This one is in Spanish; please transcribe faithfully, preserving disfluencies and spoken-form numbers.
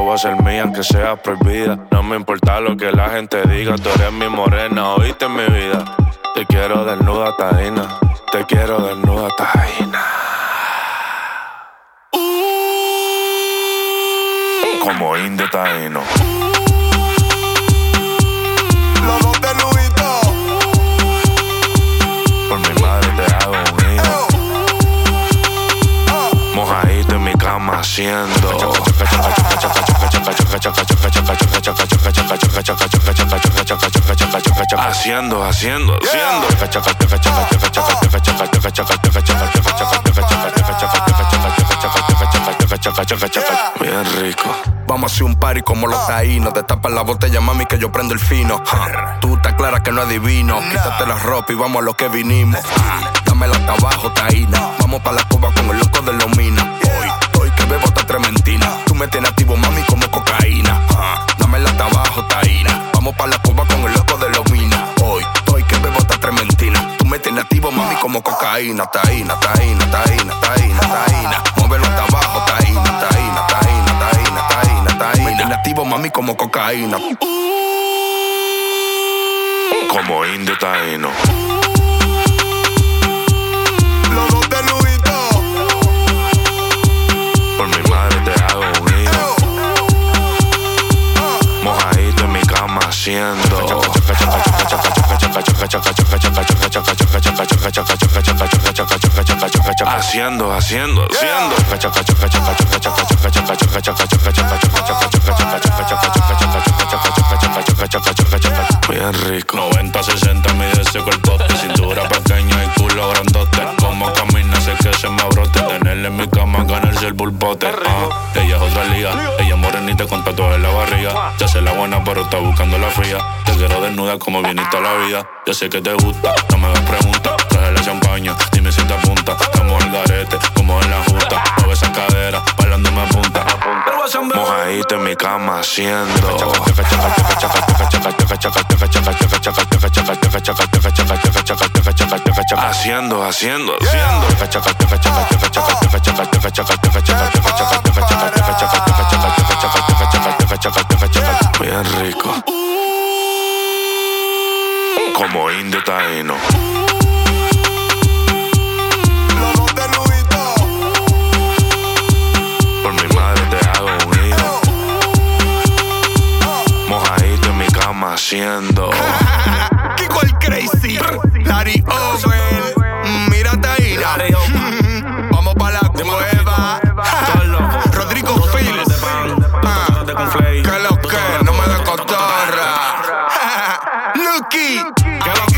voy a ser mía aunque sea prohibida. No me importa lo que la gente diga, tú eres mi morena, oíste mi vida. Te quiero desnuda, taína. Te quiero desnuda, taína. Como indio taíno. Los dos de Luisito. Por mi madre te hago un hijo. Mojadito en mi cama haciendo. Haciendo, haciendo, haciendo. Bien rico. Vamos a hacer un party como los taínos. Destapan la botella, mami, que yo prendo el fino. uh, Tú estás clara que no adivino. Quítate la ropa y vamos a lo que vinimos. uh, Dámela hasta abajo, taína. Vamos pa' la cuba con el loco de los minas. Hoy, hoy que bebo esta trementina. Tú me tienes activo, mami, como cocaína. uh, Dámela hasta abajo, taína. Vamos pa' la cuba con el loco de los minas. Hoy, hoy que bebo esta trementina. Tú me tienes activo, mami, como cocaína. Taína, taína, taína, taína, taína. Móvelo hasta abajo, taína, taína, taína, taína, taína, taína. Me tienes activo, mami, como cocaína. Como indio taíno. Los dos de Luisito. Por mi madre te hago un hijo. Mojadito en mi cama haciendo. Haciendo, haciendo, haciendo. Bien rico. noventa sesenta mide ese cuerpote. Cintura pequeña y culo grandote. Como camina sé que se me brote. Tenerle en mi cama, ganarse el bulbote. Ah, ella es otra liga. Ella es morenita con tatuajes en la barriga. Ya sé la buena pero está buscando la fría. Te quiero desnuda como viniste a la vida. Yo sé que te gusta, no me hagas preguntas. Traje la champaña, dime si te apunta. Estamos al garete, como en la justa. Mueve esa cadera, bailándome a punta. Mojadito en mi cama haciendo. Haciendo, haciendo, haciendo. Bien rico. Como indio taíno. Los dos de Luisito. Por mi madre te hago un hijo. Mojadito en mi cama haciendo. Kiko el crazy. Larry Over. Mira taína. Vamos pa' la cueva. Rodrigo Phil. Que lo que, no me da cotorra. Lucky.